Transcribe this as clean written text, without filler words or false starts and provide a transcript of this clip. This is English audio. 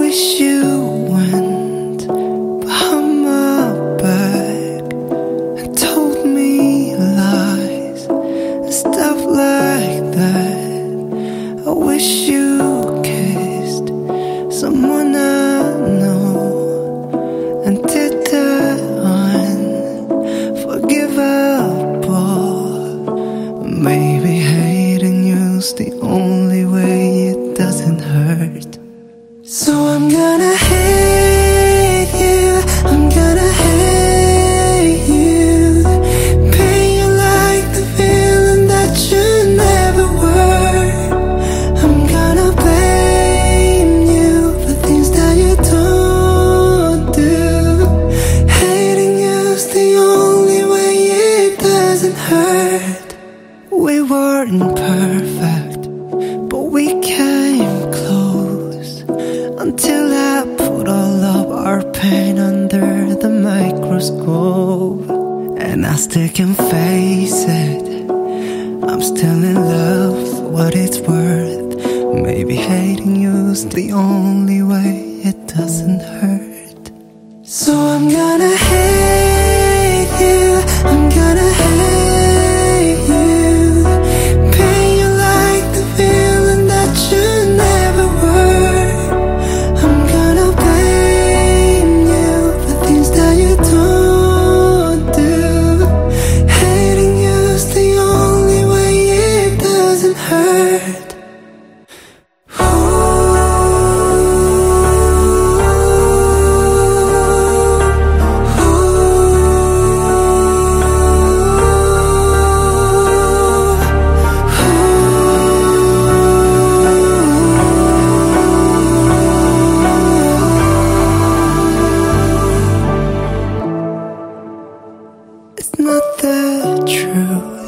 wish you went behind my back and told me lies and stuff like that. I wish you kissed someone I know and did the unforgivable. Maybe hating you's the only way it doesn't hurt. So I'm gonna hate you, I'm gonna hate you. Pain you like the feeling that you never were. I'm gonna blame you for things that you don't do. Hating you's the only way it doesn't hurt. We weren't perfect, but we came close until I put all of our pain under the microscope. And I still can face it, I'm still in love for what it's worth. Maybe hating you's the only way it doesn't hurt. So I'm gonna hate you, I'm gonna hate you. Pain you like the feeling that you never were. I'm gonna blame you for things that you don't do. Hating you's the only way it doesn't hurt. It's not the truth.